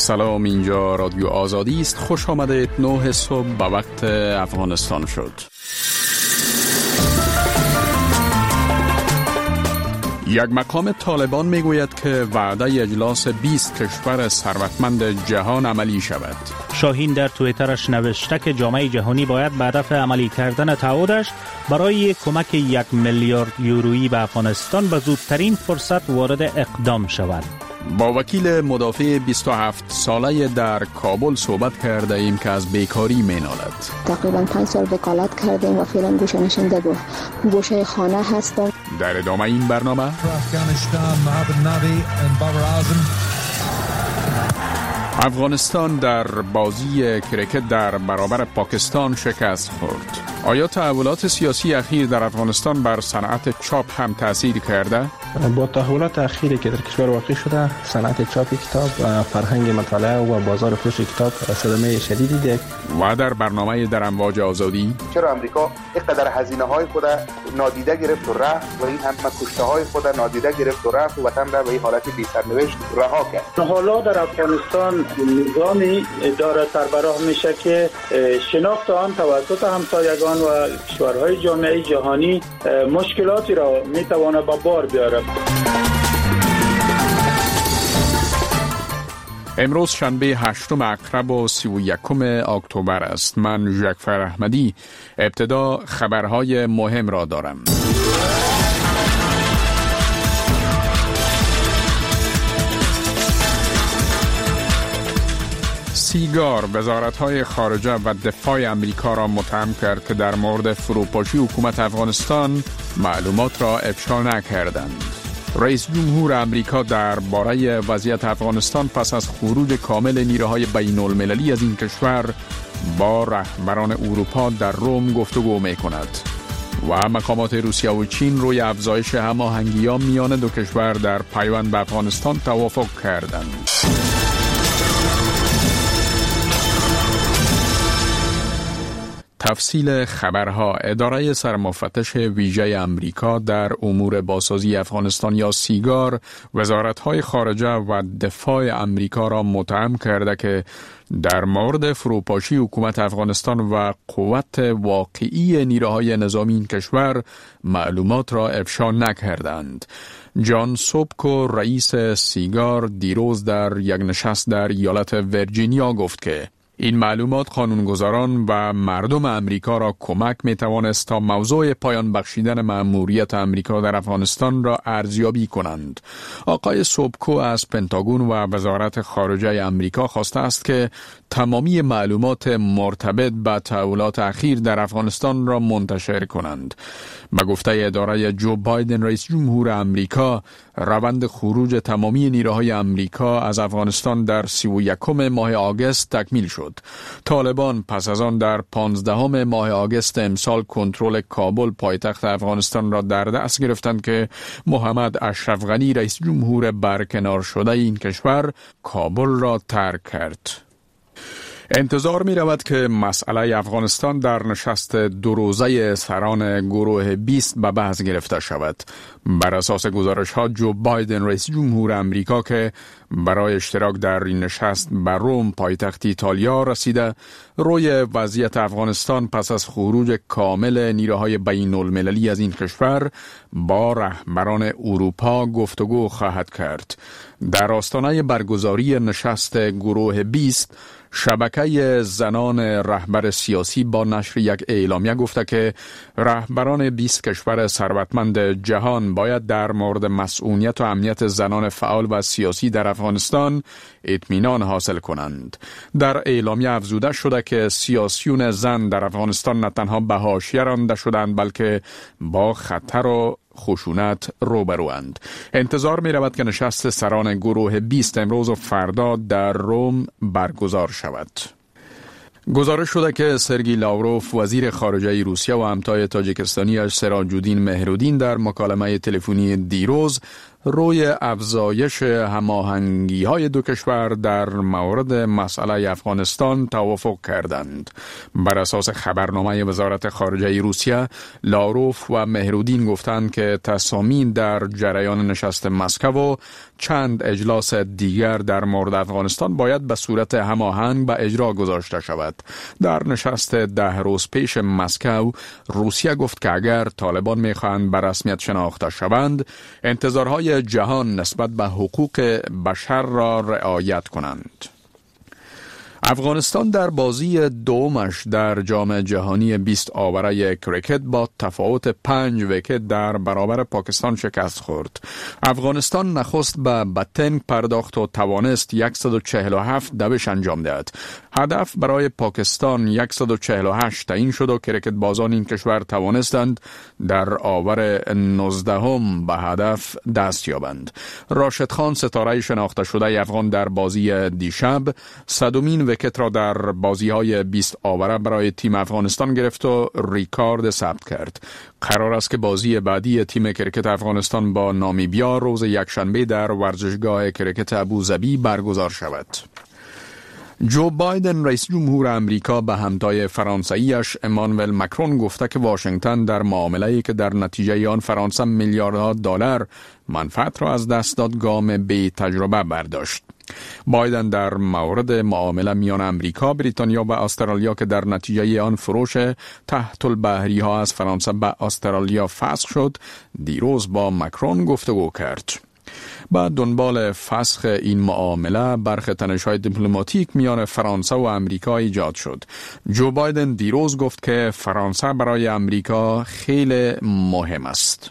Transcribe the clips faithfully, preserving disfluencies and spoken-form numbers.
سلام، اینجا رادیو آزادی است. خوش آمدید. نه صبح به وقت افغانستان شد. یک مقام طالبان میگوید که وعده اجلاس بیست کشور ثروتمند جهان عملی شود. شاهین در توییترش نوشته که جامعه جهانی باید به هدف عملی کردن تعهدش برای کمک یک میلیارد یورویی به افغانستان به زودترین فرصت وارد اقدام شود. با وکیل مدافع بیست و هفت ساله در کابل صحبت کرده ایم که از بیکاری مینالد. تقریبا پنج سال وکالت کردیم و فعلا گوشه نشینده گو گوشه خانه هستم. در ادامه این برنامه افغانستان در بازی کرکت در برابر پاکستان شکست خورد. آیا تحولات سیاسی اخیر در افغانستان بر صنعت چاپ هم تأثیر کرده؟ با تحولات اخیری که در کشور واقع شده، صنعت چاپ کتاب و فرهنگ مطالعه و بازار فروش کتاب صدمه شدیدی دید. و در برنامه در امواج آزادی چرا امریکا اینقدر هزینه های خود نادیده گرفت و رفت و این همه کشته های خود نادیده گرفت و رفت و وطن را به این حالت بی سرنوشت رها کرد. حالا در افغانستان نظامی داره سربراه میشه که شناخت آن توسط همسایگان و کشورهای جامعه جهانی مشکلاتی را میتواند به بار بیاره. امروز شنبه هشتم اکتبر و سی و یکم اکتبر است. من جعفر احمدی. ابتدا خبرهای مهم را دارم. سیگار وزارت‌های خارجه و دفاع امریکا را متهم کرد که در مورد فروپاشی حکومت افغانستان معلومات را افشا نکردند. رئیس جمهور امریکا درباره وضعیت افغانستان پس از خروج کامل نیروهای بین المللی از این کشور با رهبران اروپا در روم گفتگو می‌کند. و مقامات روسیه و چین روی افزایش هماهنگی‌ها میان دو کشور در پیوند به افغانستان توافق کردند. تفصیل خبرها. اداره سرمفتش ویژه امریکا در امور بازسازی افغانستان یا سیگار وزارت‌های خارجه و دفاع امریکا را متهم کرده که در مورد فروپاشی حکومت افغانستان و قوت واقعی نیروهای نظامی این کشور معلومات را افشا نکردند. جان سوبکو رئیس سیگار دیروز در یک نشست در ایالت ویرجینیا گفت که این معلومات قانونگذاران و مردم امریکا را کمک می توانست تا موضوع پایان بخشیدن مأموریت امریکا در افغانستان را ارزیابی کنند. آقای سوبکو از پنتاگون و وزارت خارجه امریکا خواسته است که تمامی معلومات مرتبط با تحولات اخیر در افغانستان را منتشر کنند. به گفته اداره جو بایدن رئیس جمهور امریکا، روند خروج تمامی نیروهای امریکا از افغانستان در سی و یکم ماه آگوست تکمیل شد. طالبان پس از آن در پانزدهم ماه آگوست امسال کنترل کابل پایتخت افغانستان را در دست گرفتند که محمد اشرف غنی رئیس جمهور برکنار شده این کشور کابل را ترک کرد. انتظار می رود که مسئله افغانستان در نشست دو روزه سران گروه بیست به بحث گرفته شود. بر اساس گزارش ها جو بایدن رئیس جمهور امریکا که برای اشتراک در این نشست به روم پایتخت ایتالیا رسیده، روی وضعیت افغانستان پس از خروج کامل نیروهای بین المللی از این کشور با رهبران اروپا گفتگو خواهد کرد. در آستانه برگزاری نشست گروه بیست، شبکه زنان رهبر سیاسی با نشر یک اعلامیه گفته که رهبران بیست کشور ثروتمند جهان باید در مورد مسئولیت و امنیت زنان فعال و سیاسی در افغانستان اطمینان حاصل کنند. در اعلامیه افزوده شده که سیاسیون زن در افغانستان نه تنها به حاشیه رانده شدند بلکه با خطر و خشونت روبروند. انتظار می رود که نشست سران گروه بیست امروز و فردا در روم برگزار شود. گزارش شده که سرگئی لاوروف وزیر خارجه روسیه و همتای تاجیکستانی سراج الدین مهرودین در مکالمه تلفنی دیروز روی افزایش هماهنگی های دو کشور در مورد مسئله افغانستان توافق کردند. بر اساس خبرنامه وزارت خارجه روسیه، لاروف و مهرودین گفتند که تصامیم در جریان نشست مسکو و چند اجلاس دیگر در مورد افغانستان باید به صورت هماهنگ به اجرا گذاشته شود. در نشست ده روز پیش مسکو، روسیه گفت که اگر طالبان میخواهند به رسمیت شناخته شوند، انتظارهای جهان نسبت به حقوق بشر را رعایت کنند. افغانستان در بازی دومش در جام جهانی بیست آوره کریکت با تفاوت پنج ویکت در برابر پاکستان شکست خورد. افغانستان نخست به بتنگ پرداخت و توانست صد و چهل و هفت دوش انجام دهد. هدف برای پاکستان صد و چهل و هشت تعیین شد و کریکت بازان این کشور توانستند در آور نوزدهم به هدف دست یابند. راشد خان، ستاره شناخته شده افغان در بازی دیشب، صدومین ویکت را در بازی‌های بیست آوره برای تیم افغانستان گرفت و ریکارد ثبت کرد. قرار است که بازی بعدی تیم کریکت افغانستان با نامیبیا روز یکشنبه در ورزشگاه کریکت ابوظبی برگزار شود. جو بایدن رئیس جمهور امریکا به همتای فرانسویش امانوئل مکرون گفته که واشنگتن در معامله‌ای که در نتیجه آن فرانسه میلیاردها دلار منفعت را از دست داد گام بی تجربه برداشت. بایدن در مورد معامله میان امریکا، بریتانیا و استرالیا که در نتیجه آن فروش تحت البحری ها از فرانسه به استرالیا فسخ شد، دیروز با مکرون گفتگو کرد. با دنبال فسخ این معامله، برخی تنش‌های دیپلماتیک میان فرانسه و امریکا ایجاد شد. جو بایدن دیروز گفت که فرانسه برای امریکا خیلی مهم است.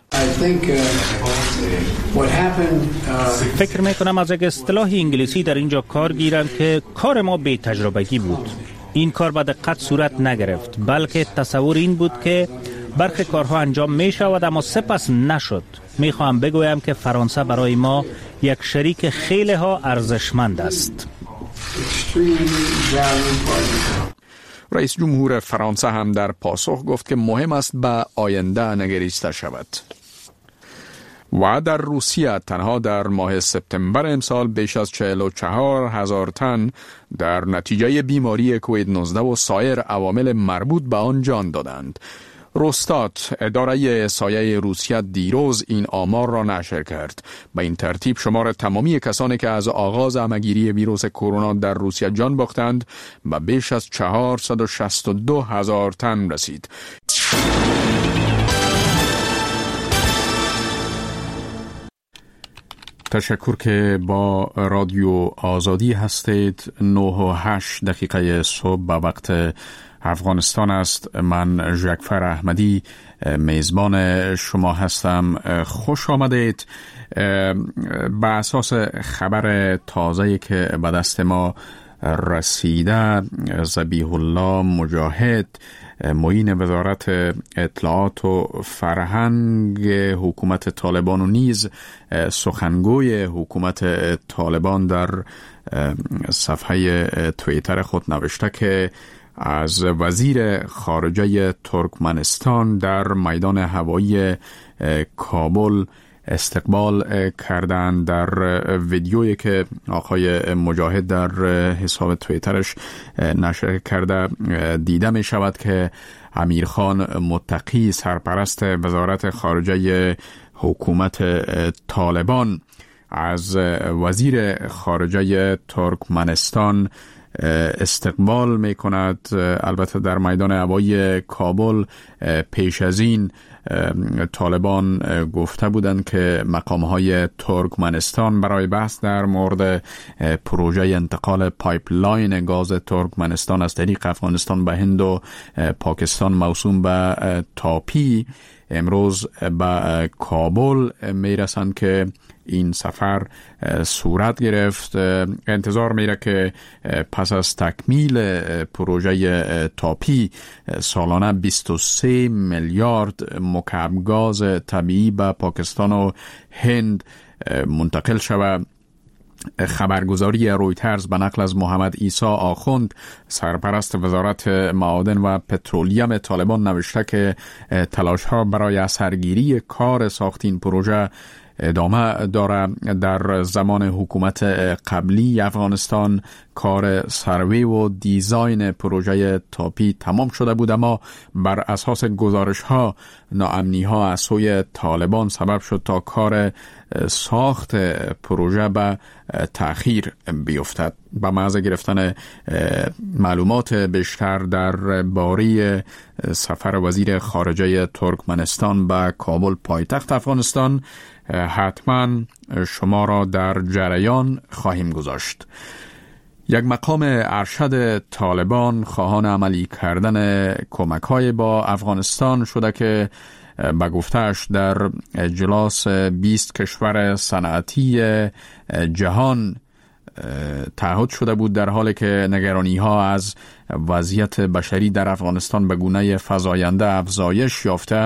فکر میکنم از یک اصطلاح انگلیسی در اینجا کار گیرم که کار ما بی تجربگی بود. این کار با دقت صورت نگرفت، بلکه تصور این بود که برخی کارها انجام می شود اما سپس نشد. می خواهم بگویم که فرانسه برای ما یک شریک خیلی ها ارزشمند است. رئیس جمهور فرانسه هم در پاسخ گفت که مهم است به آینده نگریسته شود. و در روسیه تنها در ماه سپتامبر امسال بیش از چهل و چهار هزار تن در نتیجه بیماری کووید نوزده و سایر عوامل مربوط به آن جان دادند. روستات، اداره احصایه روسیه، دیروز این آمار را نشر کرد. به این ترتیب شمار تمامی کسانی که از آغاز همه‌گیری ویروس کرونا در روسیه جان باختند به بیش از چهارصد و شصت و دو هزار تن رسید. تشکر که با رادیو آزادی هستید. نه و هشت دقیقه صبح به وقت افغانستان است. من ژکفر احمدی میزبان شما هستم. خوش آمدید. به اساس خبر تازه‌ای که به دست ما رسیده، ذبیح الله مجاهد، معین وزارت اطلاعات و فرهنگ حکومت طالبان و نیز سخنگوی حکومت طالبان در صفحه توییتر خود نوشته که از وزیر خارجه ترکمنستان در میدان هوایی کابل استقبال کردند. در ویدیویی که آقای مجاهد در حساب توییترش نشر کرده دیده می شود که امیرخان متقی، سرپرست وزارت خارجه حکومت طالبان، از وزیر خارجه ترکمنستان استقبال می کند. البته در میدان هوایی کابل پیش از این طالبان گفته بودند که مقام‌های ترکمنستان برای بحث در مورد پروژه انتقال پایپلاین گاز ترکمنستان از طریق افغانستان به هند و پاکستان موسوم به تاپی امروز به کابل میرسند که این سفر صورت گرفت. انتظار میره که پس از تکمیل پروژه تاپی سالانه بیست و سه میلیارد مکعب گاز طبیعی به پاکستان و هند منتقل شود. خبرگزاری رویترز به نقل از محمد عیسی آخوند، سرپرست وزارت معادن و پترولیم طالبان، نوشته که تلاش ها برای اثرگیری کار ساخت این پروژه ادامه داره. در زمان حکومت قبلی افغانستان کار سروی و دیزاین پروژه تاپی تمام شده بود، اما بر اساس گزارش ها ناامنی ها از سوی طالبان سبب شد تا کار ساخت پروژه به تأخیر بیفتد. با محض گرفتن معلومات بیشتر در باره سفر وزیر خارجه ترکمنستان به کابل پایتخت افغانستان حتما شما را در جریان خواهیم گذاشت. یک مقام ارشد طالبان خواهان عملی کردن کمک‌های با افغانستان شده که به گفته‌اش در اجلاس بیست کشور صنعتی جهان تعهد شده بود، در حالی که نگرانی‌ها از وضعیت بشری در افغانستان به گونه فزاینده افزایش یافته.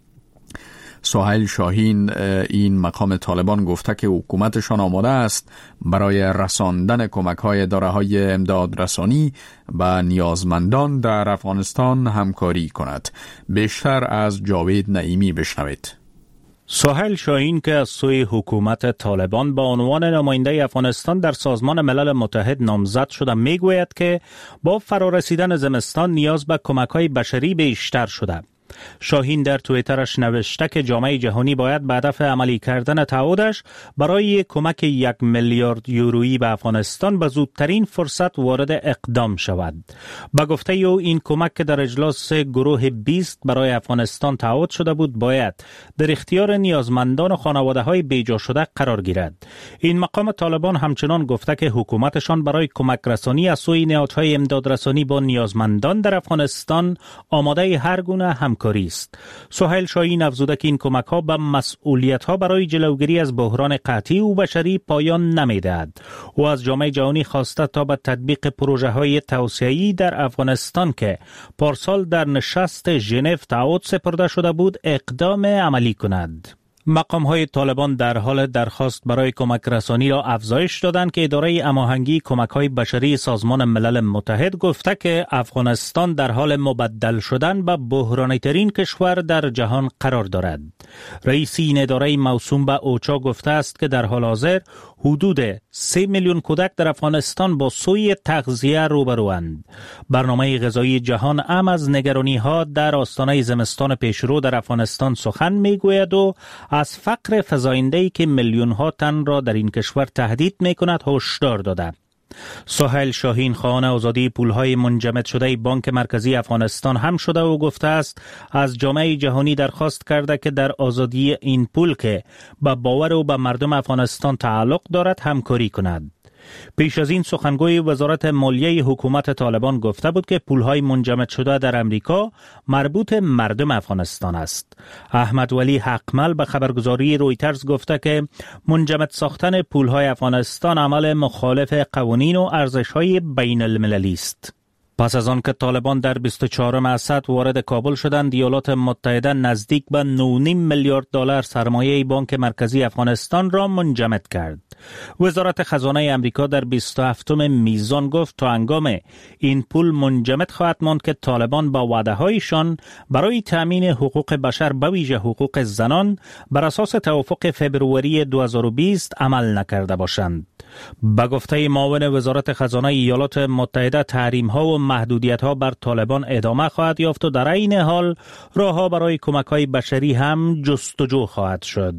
سهیل شاهین این مقام طالبان گفته که حکومتشان آماده است برای رساندن کمک‌های اداره‌های امداد رسانی به نیازمندان در افغانستان همکاری کند. بیشتر از جاوید نعیمی بشنوید. سهیل شاهین که از سوی حکومت طالبان به عنوان نماینده افغانستان در سازمان ملل متحد نامزد شده میگوید که با فرارسیدن زمستان نیاز به کمک‌های بشری بیشتر شده. شاهین در توییترش نوشته که جامعه جهانی باید به هدف عملی کردن تعهدش برای کمک یک میلیارد یورویی به افغانستان به زودترین فرصت وارد اقدام شود. به گفته او این کمک که در اجلاس گروه بیست برای افغانستان تعهد شده بود باید در اختیار نیازمندان و خانواده‌های بیجا شده قرار گیرد. این مقام طالبان همچنان گفته که حکومتشان برای کمک رسانی از سوی نهادهای امداد رسانی با نیازمندان در افغانستان آماده هر گونه همکاری است. سهیل شاهین افزوده که این کمک ها به مسئولیت ها برای جلوگیری از بحران قحطی و بشری پایان نمیدهد و از جامعه جهانی خواسته تا به تطبیق پروژه های توسعه‌ای در افغانستان که پارسال در نشست ژنو تعهد سپرده شده بود اقدام عملی کند. مقام های طالبان در حال درخواست برای کمک رسانی را افزایش دادند که اداره هماهنگی کمک های بشری سازمان ملل متحد گفته که افغانستان در حال مبدل شدن به بحرانی ترین کشور در جهان قرار دارد. رئیس این اداره موسوم به اوچا گفته است که در حال حاضر حدود سه میلیون کودک در افغانستان با سوی تغذیه روبروند. برنامه غذایی جهان هم از نگرانی ها در آستانه زمستان پیشرو در افغانستان سخن میگوید و از فقر فزاینده‌ای که میلیون ها تن را در این کشور تهدید میکند هشدار داده. سهیل شاهین خواهان آزادی پولهای منجمد شده بانک مرکزی افغانستان هم شده و گفته است از جامعه جهانی درخواست کرده که در آزادی این پول که به باور و به مردم افغانستان تعلق دارد همکاری کند. پیش از این سخنگوی وزارت مالیه حکومت طالبان گفته بود که پولهای منجمد شده در امریکا مربوط مردم افغانستان است. احمد ولی حقمل به خبرگزاری رویترز گفته که منجمد ساختن پولهای افغانستان عمل مخالف قوانین و ارزش‌های بین المللی است. پس از آن که طالبان در بیست و چهارم اسد وارد کابل شدند، ایالات متحده نزدیک به نه و نیم میلیارد دلار سرمایه بانک مرکزی افغانستان را منجمد کرد. وزارت خزانه امریکا در بیست و هفتم میزان گفت تا هنگام این پول منجمد خواهد ماند که طالبان با وعده‌هایشان برای تأمین حقوق بشر به ویژه حقوق زنان بر اساس توافق فبروری دو هزار و بیست عمل نکرده باشند. به گفته معاون وزارت خزانه ایالات متحده تحریم‌ها و محدودیت‌ها بر طالبان ادامه خواهد یافت و در این حال راه‌ها برای کمک‌های بشری هم جستجو خواهد شد.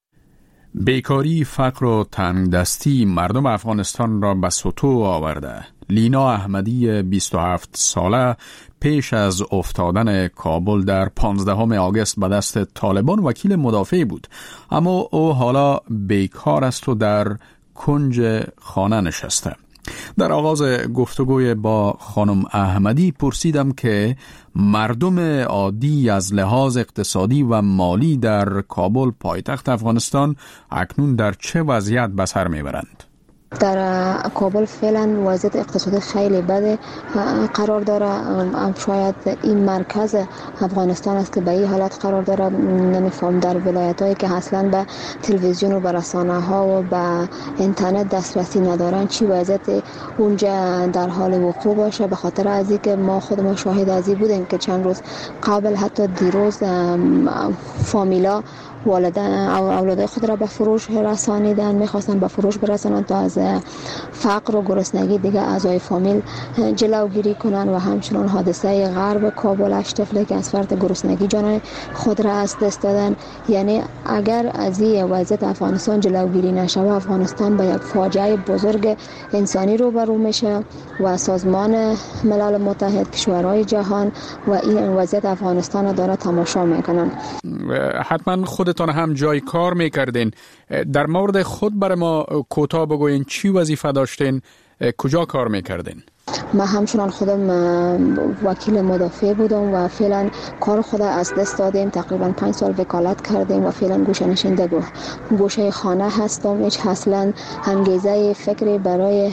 بیکاری، فقر و تنگدستی مردم افغانستان را به سطوح آورده. لینا احمدی بیست و هفت ساله پیش از افتادن کابل در پانزدهم آگوست به دست طالبان وکیل مدافع بود، اما او حالا بیکار است و در کنج خانه نشسته. در آغاز گفتگوی با خانم احمدی پرسیدم که مردم عادی از لحاظ اقتصادی و مالی در کابل پایتخت افغانستان اکنون در چه وضعیت به سر میبرند؟ در کابل فعلا وضعیت اقتصادی خیلی بده قرار داره. شاید این مرکز افغانستان است که به این حالت قرار داره. نمیفهم در ولایت هایی که اصلا به تلویزیون و به رسانه ها و به اینترنت دسترسی ندارن چی وضعیت اونجا در حال وقوع باشه. به خاطر از اینکه ما خود ما شاهد از این بودیم که چند روز قبل حتی دیروز فامیلا والدین اولاد خود را به فروش رسانیدن، میخواستن به فروش برسانند تا از فقر و گرسنگی دیگه اعضای فامیل جلوگیری کنند و همچنان حادثه غرب کابل هشت طفلی که از فرط گرسنگی جان خود را از دست دادن. یعنی اگر از این وضعیت افغانستان جلوگیری نشه و افغانستان به یک فاجعه بزرگ انسانی روبرو میشه و سازمان ملل متحد، کشورهای جهان و این وضعیت افغانستان را داره تماشا میکنن. حتما خودتان هم جای کار میکردین. در مورد خود برای ما کوتاه بگوین چی وظیفه داشتین، کجا کار میکردین؟ من همچنان خودم وکیل مدافع بودم و فعلا کار خود از دست دادیم. تقریبا پنج سال وکالت کردیم و فعلا گوشه نشینده گوشه خانه هستم. هیچ اصلا انگیزه فکری برای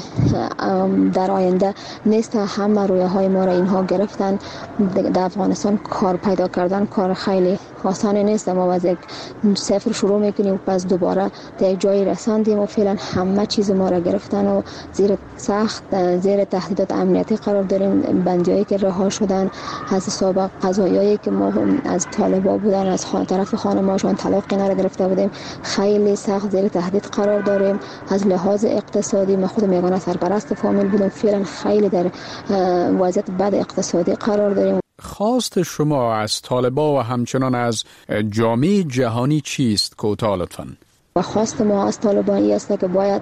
در آینده نیست. همه رویه های ما را اینها گرفتن. در افغانستان کار پیدا کردن کار خیلی آسان نیست. ما از یک صفر شروع میکنیم و پس دوباره در یک جایی رساندیم و فعلا همه چیز ما را گرفتن و زیر سخت زیر تهدیدات امنیتی قرار داریم. بندیایی که رها شدن از سابق، قضایایی که ما از طالبا بودن از خانه طرف خانماشون طلاق اینا را گرفته بودیم، خیلی سخت زیر تهدید قرار داریم. از لحاظ اقتصادی من خودم یگانه سرپرست فامیل بودم، فعلا خیلی در وضعیت بد اقتصادی قرار داریم. خواست شما از طالبا و همچنان از جامعه جهانی چیست؟ کوتاه لطفاً. و خواست ما از طالبان است که باید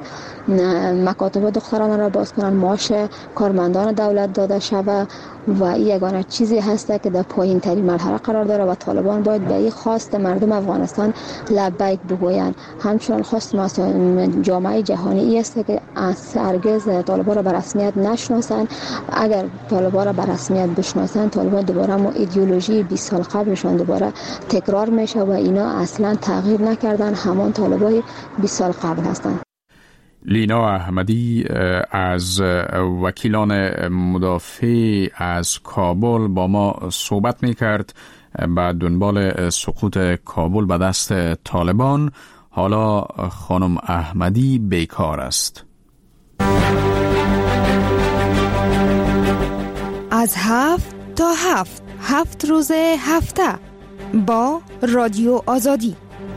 مکاتب دختران را باز کنن، معاش کارمندان دولت داده شود و این یگانه چیزی هست که در پایین ترین مرحله قرار داره و طالبان باید به این خواست مردم افغانستان لبیک بگویند. همچنان خواست ما از جامعه جهانی است که هرگز طالبان را به رسمیت نشناسند. اگر طالبان را به رسمیت بشناسند، طالبان دوباره ما ایدئولوژی بیست سال قبلشون دوباره تکرار میشه و اینا اصلا تغییر نکردن، همان طالبای بیست سال قبل هستند. لینا احمدی از وکیلان مدافع از کابل با ما صحبت میکرد. بعد دنبال سقوط کابل به دست طالبان، حالا خانم احمدی بیکار است. از هفت تا هفت هفت روز هفته با رادیو آزادی.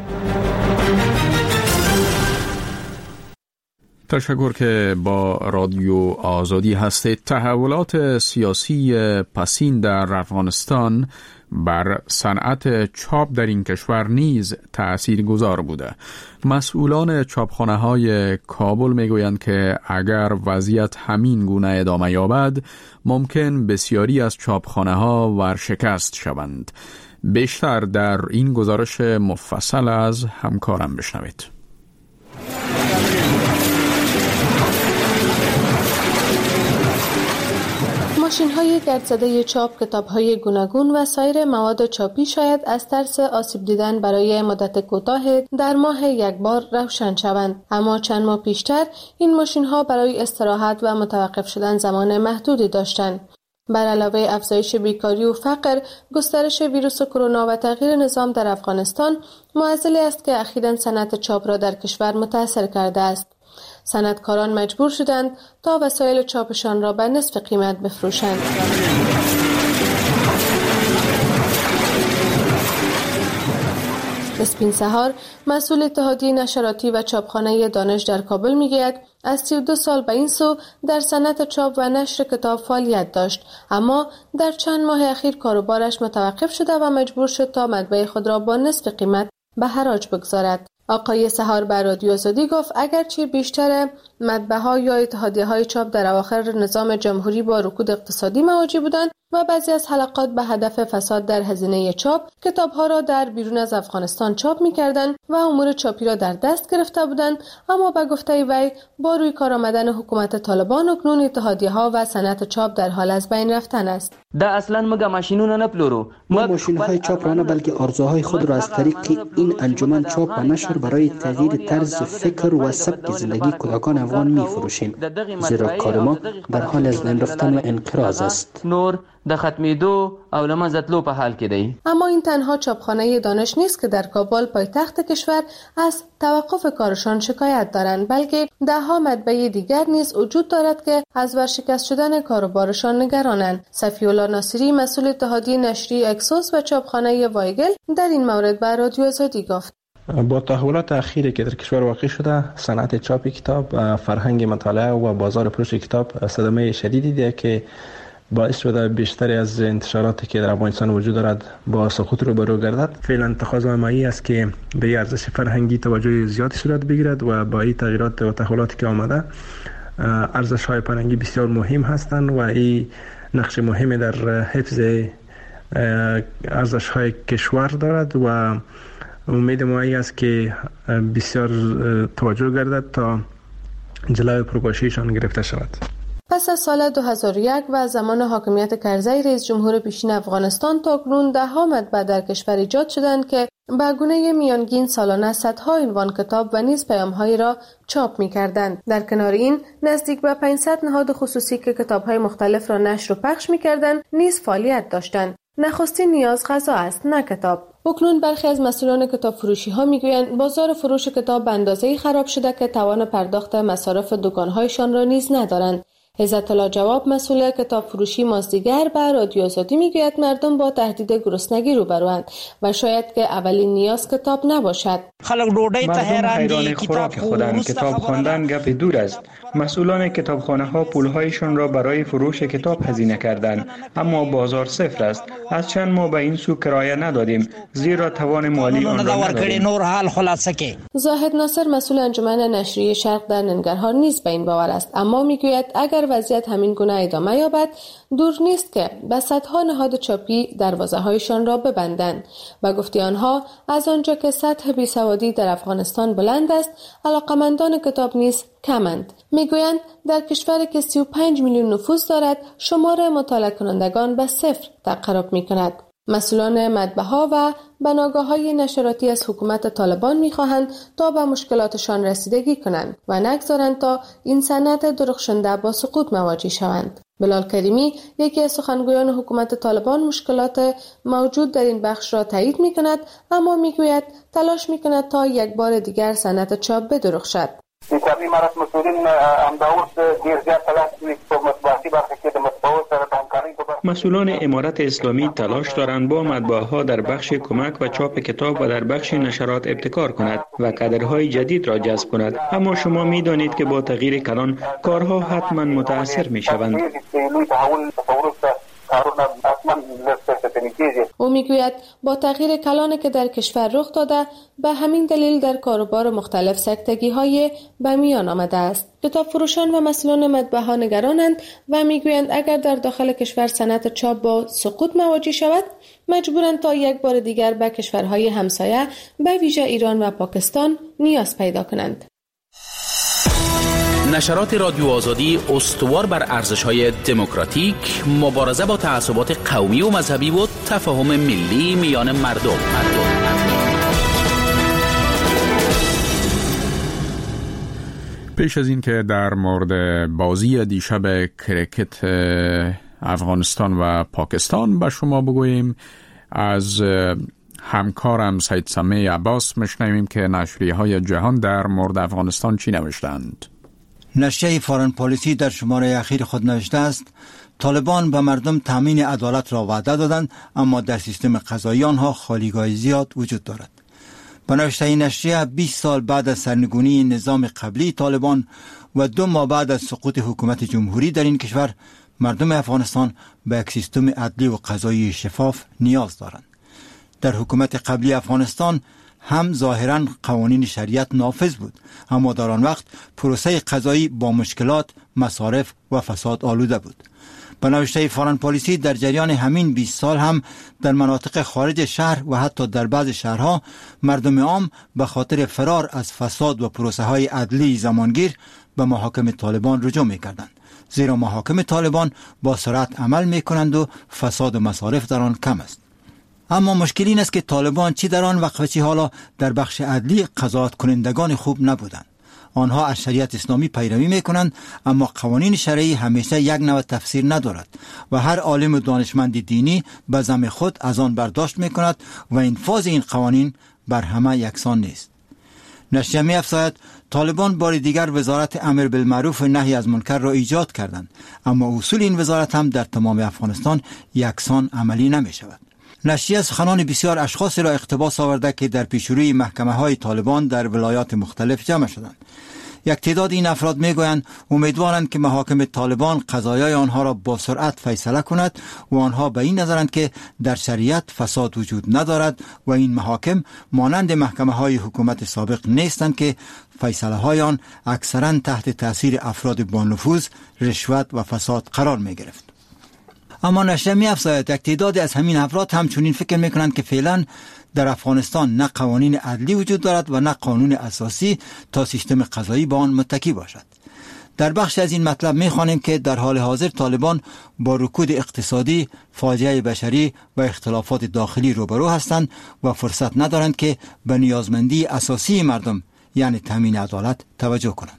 تشکر که با رادیو آزادی هستید. تحولات سیاسی پسین در افغانستان بر صنعت چاپ در این کشور نیز تأثیرگذار بوده. مسئولان چاپخانه های کابل میگویند که اگر وضعیت همین گونه ادامه یابد، ممکن بسیاری از چاپخانه ها ورشکست شوند. بیشتر در این گزارش مفصل از همکارم بشنوید. ماشین‌های گردزده چاپ کتاب‌های گوناگون و سایر مواد چاپی شاید از ترس آسیب دیدن برای مدت کوتاه در ماه یک بار روشن شوند، اما چند ماه پیشتر این ماشین‌ها برای استراحت و متوقف شدن زمان محدودی داشتند. بر علاوه افزایش بیکاری و فقر، گسترش ویروس کرونا و تغییر نظام در افغانستان معضلی است که اخیراً صنعت چاپ را در کشور متاثر کرده است. صنعتکاران مجبور شدند تا وسایل چاپشان را به نصف قیمت بفروشند. اسپین سهار، مسئول اتحادیه نشراتی و چاپخانه دانش در کابل میگوید از سی و دو سال به این سو در صنعت چاپ و نشر کتاب فعالیت داشت، اما در چند ماه اخیر کاروبارش متوقف شده و مجبور شد تا مطبع خود را با نصف قیمت به حراج بگذارد. آقای سهار بر رادیو آزادی گفت اگرچه بیشتر مطبع‌ها یا اتحادیه‌های چاپ در اواخر نظام جمهوری با رکود اقتصادی مواجه بودند و بعضی از حلقات به هدف فساد در هزینه چاپ کتاب‌ها را در بیرون از افغانستان چاپ می‌کردند و امور چاپی را در دست گرفته بودند، اما به گفته وی با روی کار آمدن حکومت طالبان اکنون اتحادیه‌ها و صنعت چاپ در حال از بین رفتن است. دا اصلا مگه ماشینونه نه پلورو، ما ماشین‌های چاپ را نه بلکه آرزوهای خود را از طریق این انجمن چاپ و نشر برای تغییر طرز فکر و سبک زندگی کودکان افغان می‌فروشیم، زیرا کار ما در حال از بین رفتن و انقراض است. نور د ختمیدو او له منځه تلو په حال کې دی. اما این تنها چاپخانه دانش نیست که در کابل پایتخت کشور از توقف کارشان شکایت دارند، بلکه دهها مطبعه دیگر نیز وجود دارد که از ورشکست شدن کاروبارشان نگرانند. صفی الله ناصری مسئول اتحادیه نشری اکسوس و چاپخانه وایگل در این مورد به رادیو آزادی گفت: با تحولات اخیری که در کشور واقع شده، صنعت چاپ کتاب، فرهنگ مطالعه و بازار فروش کتاب صدمه شدیدی دیده که باعث شده بیشتری از انتشاراتی که در افغانستان وجود دارد با سقوط روبرو گردد. فعلا تقاضای مایی است که به ارزش فرهنگی توجه زیادی صورت بگیرد و با این تغییرات و تحولاتی که آمده ارزش های فرهنگی بسیار مهم هستند و این نقش مهمی در حفظ ارزش های کشور دارد و امید ما است که بسیار توجه گردد تا جلوی فروپاشیشان گرفته شود. پس از سال دو هزار و یک و زمان حاکمیت کرزی رئیس جمهور پیشین افغانستان تا کنون ده‌ها مطبعه در کشور ایجاد شدند که به گونه میانگین سالانه صدها عنوان کتاب و نیز پیام‌هایی را چاپ می‌کردند. در کنار این نزدیک به پانصد نهاد خصوصی که کتاب‌های مختلف را نشر و پخش می‌کردند نیز فعالیت داشتند. نخستین نیاز غذا است، نه کتاب. اکنون برخی از مسئولان کتاب فروشی ها میگویند بازار فروش کتاب به اندازه‌ای خراب شده که توان پرداخت مصارف دکان‌هایشان را نیز ندارند. عزت الله جواب مسئول کتاب فروشی مازدیگر به رادیو آزادی میگوید مردم با تهدید گرسنگی روبروند و شاید که اولین نیاز کتاب نباشد. مردم حیران خوراک خودند. کتاب خواندن گپ دور است. مسئولان کتابخانه ها پولهایشان را برای فروش کتاب هزینه کردند، اما بازار صفر است. از چند ماه به این سو کرایه ندادیم زیرا توان مالی آن را نداریم. زاهد ناصر مسئول انجمن نشریه شرق در ننگرهار نیز به این باور است، اما میگوید اگر وضعیت همین گونه ادامه یابد دور نیست که به صدها نهاد چاپی دروازه‌هایشان را ببندند. و گفته آنها از آنجا که سطح بیسوادی در افغانستان بلند است، علاقمندان کتاب نیز کمند. میگویند در کشوری که سی و پنج میلیون نفوس دارد شمار مطالعه کنندگان به صفر تقرب میکند. مسئولان مطبعه‌ها و بناگاه‌های نشراتی از حکومت طالبان می‌خواهند تا به مشکلاتشان رسیدگی کنند و نگذارند تا این صنعت درخشنده با سقوط مواجه شوند. بلال کریمی یکی از سخنگویان حکومت طالبان مشکلات موجود در این بخش را تایید می‌کند، اما می‌گوید تلاش می‌کند تا یک بار دیگر صنعت چاپ بدرخشد. انتخابی مرات مسئولین امداوت دیر زیاد تلاش می‌کنند که مطبوعاتی برخی که مطبوعات سره همکاری کنند. مسئولان امارت اسلامی تلاش دارند با مطبعه‌ها در بخش کمک و چاپ کتاب و در بخش نشرات ابتکار کند و کادرهای جدید را جذب کند، اما شما می‌دانید که با تغییر کلان کارها حتما متأثر می‌شوند. او میگوید با تغییر کلانی که در کشور رخ داده به همین دلیل در کاروبار مختلف سکتگی های به میان آمده است. کتاب فروشان و مسئولان مطبعه‌ها نگرانند و میگویند اگر در داخل کشور صنعت چاپ با سقوط مواجه شود مجبورند تا یک بار دیگر به کشورهای همسایه به ویژه ایران و پاکستان نیاز پیدا کنند. نشرات رادیو آزادی استوار بر ارزش‌های دموکراتیک، مبارزه با تعصبات قومی و مذهبی و تفاهم ملی میان مردم. پیش از این که در مورد بازی دیشب کرکت افغانستان و پاکستان به شما بگوییم، از همکارم سید سمیع عباس مشنویم که نشریه‌های جهان در مورد افغانستان چی نوشتند. نشریه فارن پالیسی در شماره اخیر خود نوشته است طالبان به مردم تامین عدالت را وعده دادند، اما در سیستم قضایی آنها خالیگاهی زیاد وجود دارد. به نوشته این نشریه بیست سال بعد از سرنگونی نظام قبلی طالبان و دو ماه بعد از سقوط حکومت جمهوری در این کشور، مردم افغانستان به یک سیستم عدلی و قضایی شفاف نیاز دارند. در حکومت قبلی افغانستان هم ظاهراً قوانین شریعت نافذ بود، اما در آن وقت پروسه قضایی با مشکلات، مصارف و فساد آلوده بود. به نوشته فارن پالیسی در جریان همین بیست سال هم در مناطق خارج شهر و حتی در بعض شهرها مردم عام به خاطر فرار از فساد و پروسه های عدلی زمانگیر به محاکم طالبان رجوع می کردند، زیرا محاکم طالبان با سرعت عمل می کنند و فساد و مصارف در آن کم است. اما مشکل این است که طالبان چی در آن وقت و چی حالا در بخش عدلی قضاوت کنندگان خوب نبودند. آنها از شریعت اسلامی پیروی میکنند، اما قوانین شرعی همیشه یک نوع تفسیر ندارد و هر عالم و دانشمند دینی به زعم خود از آن برداشت میکند و انفاذ این قوانین بر همه یکسان نیست. نشریه می افزاید طالبان بار دیگر وزارت امر بالمعروف و نهی از منکر را ایجاد کردند، اما اصول این وزارت هم در تمام افغانستان یکسان عملی نمی شود. نشریه سخنان بسیار اشخاص را اقتباس آورده که در پیشروی محکمه های طالبان در ولایات مختلف جمع شدند. یک تعداد این افراد میگویند امیدوارند که محاکم طالبان قضایای آنها را با سرعت فیصله کند و آنها به این نظرند که در شریعت فساد وجود ندارد و این محاکم مانند محکمه های حکومت سابق نیستند که فیصله های آن اکثرا تحت تاثیر افراد با نفوذ، رشوت و فساد قرار می گرفت. اما نشریه می افزاید یک تعداد از همین افراد همچنین فکر می کنند که فعلا در افغانستان نه قوانین عدلی وجود دارد و نه قانون اساسی تا سیستم قضایی به آن متکی باشد. در بخش از این مطلب می خوانیم که در حال حاضر طالبان با رکود اقتصادی، فاجعه بشری و اختلافات داخلی روبرو هستند و فرصت ندارند که به نیازمندی اساسی مردم یعنی تامین عدالت توجه کنند.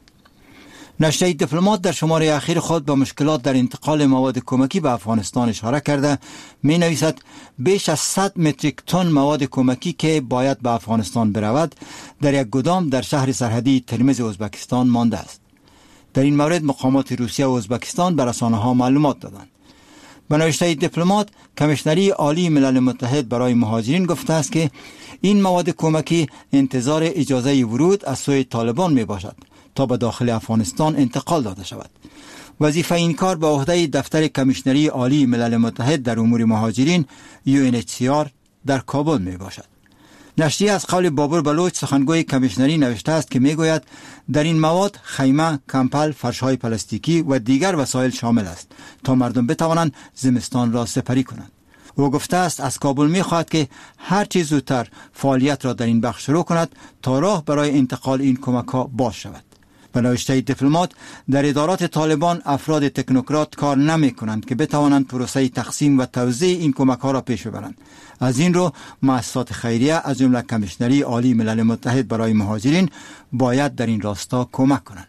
نشریه دیپلمات در شماره اخیر خود به مشکلات در انتقال مواد کمکی به افغانستان اشاره کرده می نویسد بیش از صد متریک تن مواد کمکی که باید به افغانستان برود در یک گدام در شهر سرحدی ترمز ازبکستان مانده است. در این مورد مقامات روسیه و ازبکستان به رسانه‌ها معلومات دادند. به نوشته دیپلمات، کمیشنری عالی ملل متحد برای مهاجرین گفته است که این مواد کمکی انتظار اجازه ورود از سوی طالبان می باشد تا به داخل افغانستان انتقال داده شود. وظیفه این کار به عهده دفتر کمیشنری عالی ملل متحد در امور مهاجرین یو ان اچ سی آر در کابل می باشد. نشریه از قول بابور بلوچ سخنگوی کمیشنری نوشته است که می گوید در این مواد خیمه، کمپل، فرش‌های پلاستیکی و دیگر وسایل شامل است تا مردم بتوانند زمستان را سپری کنند. او گفته است از کابل می خواهد که هر چه زودتر فعالیت را در این بخش شروع کند تا راه برای انتقال این کمک ها باز شود. به نوشته دیپلمات، در ادارات طالبان افراد تکنوکرات کار نمی کنند که بتوانند پروسه تقسیم و توزیع این کمک ها را پیش ببرند. از این رو مؤسسات خیریه از جمله کمیشنری عالی ملل متحد برای مهاجرین باید در این راستا کمک کنند.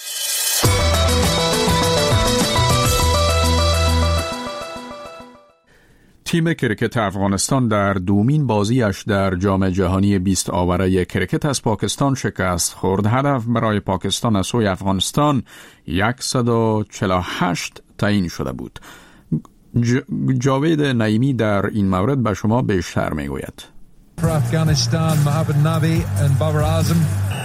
تیم کرکت افغانستان در دومین بازیش در جام جهانی بیست آوره کرکت از پاکستان شکست خورد. هدف برای پاکستان از سوی افغانستان صد و چهل و هشت تعیین شده بود. جاوید نعیمی در این مورد به شما بیشتر میگوید. افغانستان محمد نبی و بابر اعظم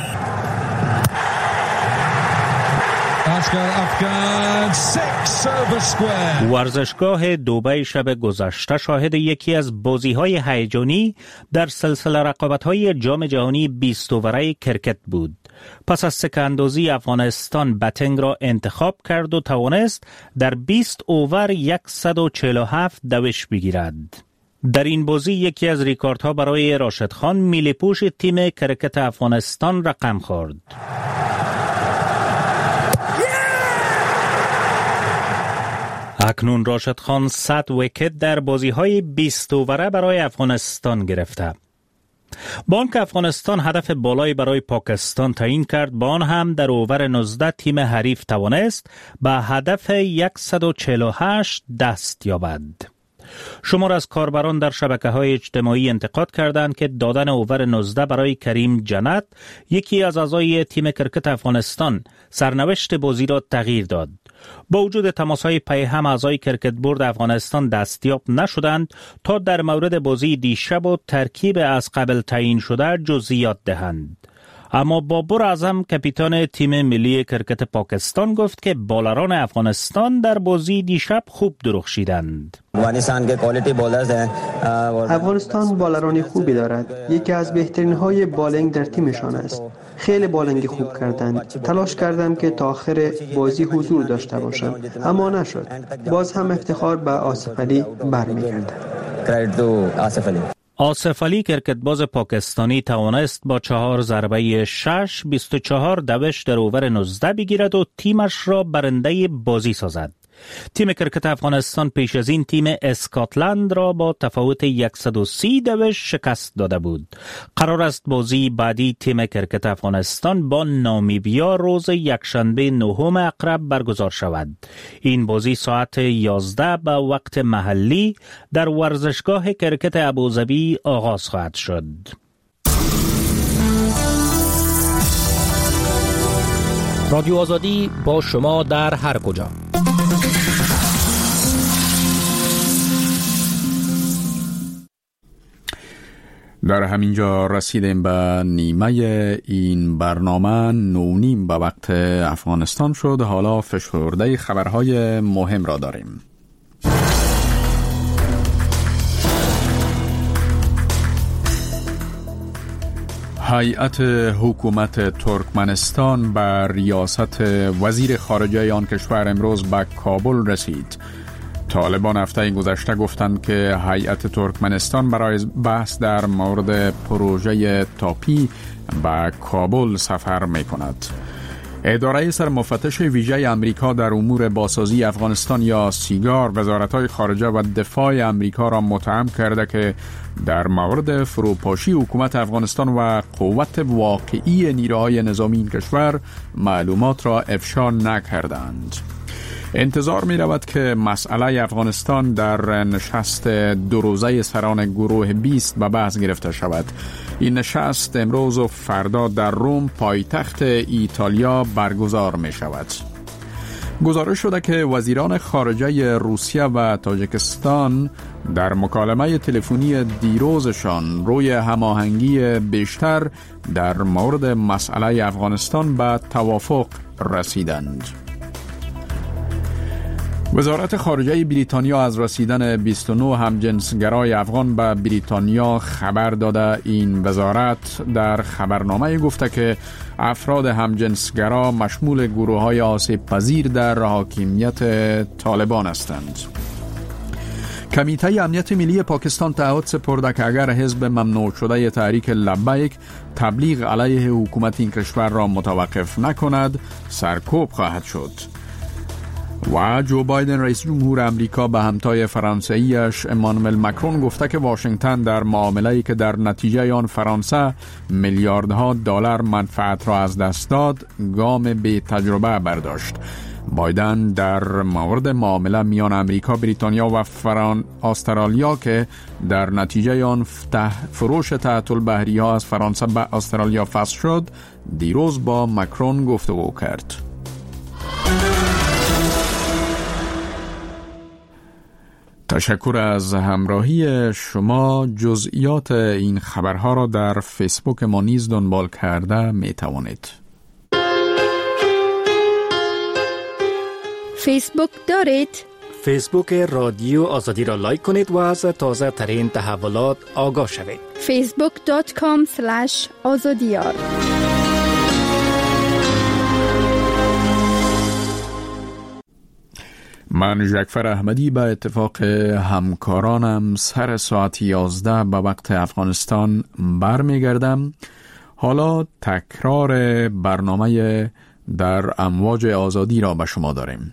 ورزشگاه دبی شب گذشته شاهد یکی از بازی‌های هیجانی در سلسله رقابت‌های جام جهانی بیست اوره کرکت بود. پس از سکه اندازی افغانستان بتنگ را انتخاب کرد و توانست در بیست اوور صد و چهل و هفت دوش بگیرد. در این بازی یکی از ریکاردها برای راشد خان میلی‌پوش تیم کرکت افغانستان رقم خورد. اکنون راشد خان صد ویکت در بازی‌های بیست اوره برای افغانستان گرفته. با آنکه افغانستان هدف بالایی برای پاکستان تعیین کرد، با آن هم در اوور نوزده تیم حریف توانست به هدف صد و چهل و هشت دست یابد. شمار از کاربران در شبکه‌های اجتماعی انتقاد کردند که دادن اوور نوزده برای کریم جنت، یکی از اعضای تیم کرکت افغانستان، سرنوشت بازی را تغییر داد. با وجود تماس‌های پی هم اعضای کرکت بورد افغانستان دستیاب نشدند تا در مورد بازی دیشب و ترکیب از قبل تعیین شده جزئیات دهند. اما بابر اعظم کاپیتان تیم ملی کرکت پاکستان گفت که بالران افغانستان در بازی دیشب خوب درخشیدند. افغانستان بالران خوبی دارد. یکی از بهترین های بالینگ در تیمشان است. خیلی بالینگ خوب کردند. تلاش کردم که تا آخر بازی حضور داشته باشند، اما نشد. باز هم افتخار به آصف علی برمیگردد. آصف علی کرکتباز پاکستانی توانست با چهار ضربه شش بیست و چهار دوش در اوور نوزده بگیرد و تیمش را برنده بازی سازد. تیم کرکت افغانستان پیش از این تیم اسکاتلند را با تفاوت صد و سی دوش شکست داده بود. قرار است بازی بعدی تیم کرکت افغانستان با نامیبیا روز یکشنبه نهم اقرب برگزار شود. این بازی ساعت یازده به وقت محلی در ورزشگاه کرکت ابوظبی آغاز خواهد شد. رادیو آزادی با شما در هر کجا. در همینجا رسیدیم به نیمه این برنامه. نونیم به وقت افغانستان شد. حالا فشرده خبرهای مهم را داریم. هیئت حکومت ترکمنستان به ریاست وزیر خارجه آن کشور امروز به کابل رسید. طالبان هفته گذشته گفتند که هیئت ترکمنستان برای بحث در مورد پروژه تاپی به کابل سفر می کند. اداره سرمفتش ویژه امریکا در امور بازسازی افغانستان یا سیگار وزارت‌های خارجه و دفاع امریکا را متهم کرده که در مورد فروپاشی حکومت افغانستان و قوت واقعی نیروهای نظامی این کشور معلومات را افشا نکردند. انتظار می رود که مسئله افغانستان در نشست دو روزه سران گروه بیست به بحث گرفته شود. این نشست امروز و فردا در روم پایتخت ایتالیا برگزار می شود. گزارش شده که وزیران خارجه روسیه و تاجیکستان در مکالمه تلفنی دیروزشان روی هماهنگی بیشتر در مورد مسئله افغانستان به توافق رسیدند. وزارت خارجه بریتانیا از رسیدن بیست و نه همجنسگرای افغان به بریتانیا خبر داده. این وزارت در خبرنامه گفته که افراد همجنسگرا مشمول گروه‌های آسیب پذیر در حاکمیت طالبان هستند. کمیته امنیت ملی پاکستان تعهد سپرده که اگر حزب ممنوع شده تحریک لبیک تبلیغ علیه حکومت این کشور را متوقف نکند سرکوب خواهد شد. و جو بایدن رئیس جمهور امریکا به همتای فرانسویش امانوئل مکرون گفته که واشنگتن در معامله‌ای که در نتیجه آن فرانسه میلیاردها دلار منفعت را از دست داد گام بی تجربه برداشت. بایدن در مورد معامله میان امریکا، بریتانیا و فران استرالیا که در نتیجه آن فروش تحت البحری ها از فرانسه به استرالیا فسخ شد دیروز با مکرون گفتگو کرد. تشکر از همراهی شما. جزئیات این خبرها را در فیسبوک ما نیز دنبال کرده می توانید. فیسبوک دارید؟ فیسبوک رادیو آزادی را لایک کنید و از تازه ترین تحولات آگاه شوید. فیسبوک دات کام اسلش آزادیار. من جعفر احمدی به اتفاق همکارانم سر ساعت یازده به وقت افغانستان برمیگردم. حالا تکرار برنامه در امواج آزادی را به شما داریم.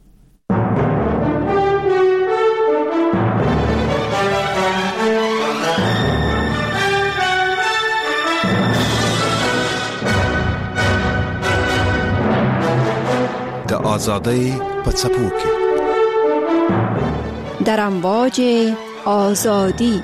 د آزادی په څپو کې در امواج آزادی.